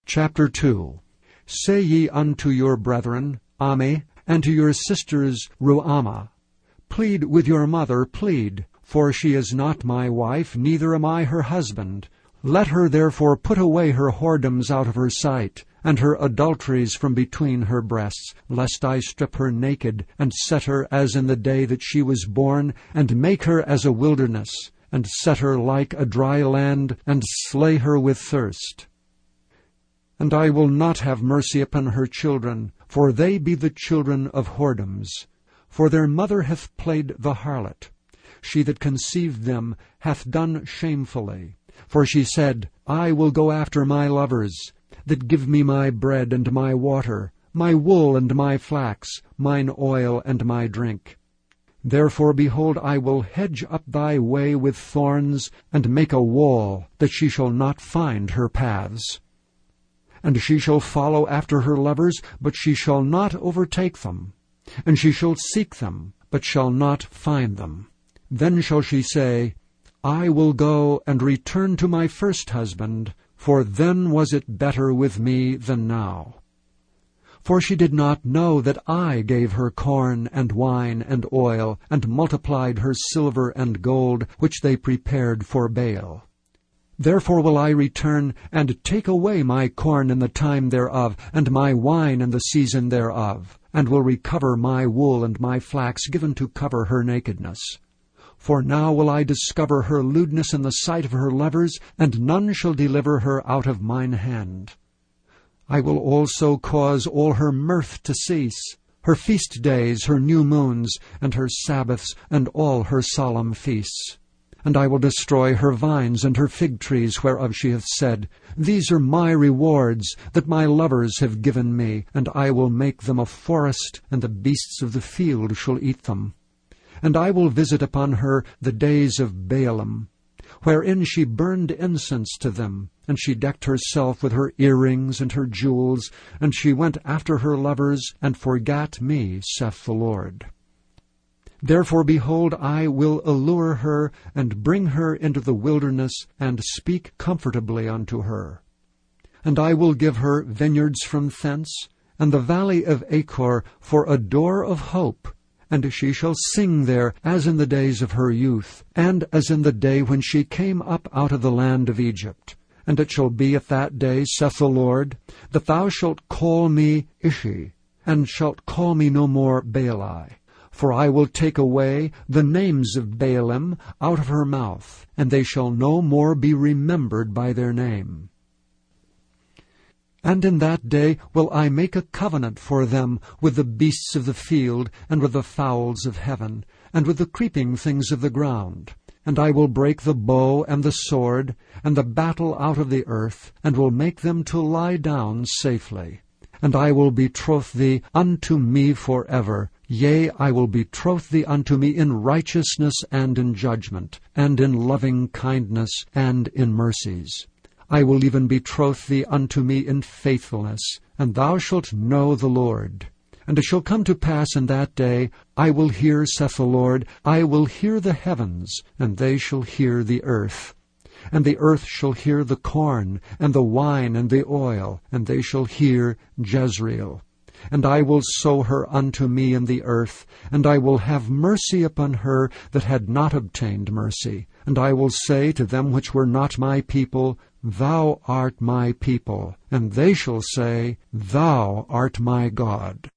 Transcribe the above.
Chapter 2. Say ye unto your brethren, Ami, and to your sisters, Ruama, Plead with your mother, plead, for she is not my wife, neither am I her husband. Let her therefore put away her whoredoms out of her sight, and her adulteries from between her breasts, lest I strip her naked, and set her as in the day that she was born, and make her as a wilderness, and set her like a dry land, and slay her with thirst. And I will not have mercy upon her children, for they be the children of whoredoms. For their mother hath played the harlot. She that conceived them hath done shamefully. For she said, I will go after my lovers, that give me my bread and my water, my wool and my flax, mine oil and my drink. Therefore, behold, I will hedge up thy way with thorns, and make a wall, that she shall not find her paths. And she shall follow after her lovers, but she shall not overtake them. And she shall seek them, but shall not find them. Then shall she say, I will go and return to my first husband, for then was it better with me than now. For she did not know that I gave her corn and wine and oil, and multiplied her silver and gold, which they prepared for Baal. Therefore will I return, and take away my corn in the time thereof, and my wine in the season thereof, and will recover my wool and my flax given to cover her nakedness. For now will I discover her lewdness in the sight of her lovers, and none shall deliver her out of mine hand. I will also cause all her mirth to cease, her feast days, her new moons, and her Sabbaths, and all her solemn feasts. And I will destroy her vines and her fig trees, whereof she hath said, These are my rewards, that my lovers have given me, and I will make them a forest, and the beasts of the field shall eat them. And I will visit upon her the days of Baalim, wherein she burned incense to them, and she decked herself with her earrings and her jewels, and she went after her lovers, and forgat me, saith the Lord. Therefore, behold, I will allure her, and bring her into the wilderness, and speak comfortably unto her. And I will give her vineyards from thence, and the valley of Achor for a door of hope, and she shall sing there as in the days of her youth, and as in the day when she came up out of the land of Egypt. And it shall be at that day, saith the Lord, that thou shalt call me Ishi, and shalt call me no more Baali. For I will take away the names of Baalim out of her mouth, and they shall no more be remembered by their name. And in that day will I make a covenant for them with the beasts of the field, and with the fowls of heaven, and with the creeping things of the ground. And I will break the bow and the sword, and the battle out of the earth, and will make them to lie down safely. And I will betroth thee unto me forever. Yea, I will betroth thee unto me in righteousness and in judgment, and in loving kindness and in mercies. I will even betroth thee unto me in faithfulness, and thou shalt know the Lord. And it shall come to pass in that day, I will hear, saith the Lord, I will hear the heavens, and they shall hear the earth. And the earth shall hear the corn, and the wine, and the oil, and they shall hear Jezreel. And I will sow her unto me in the earth, and I will have mercy upon her that had not obtained mercy. And I will say to them which were not my people, Thou art my people. And they shall say, Thou art my God.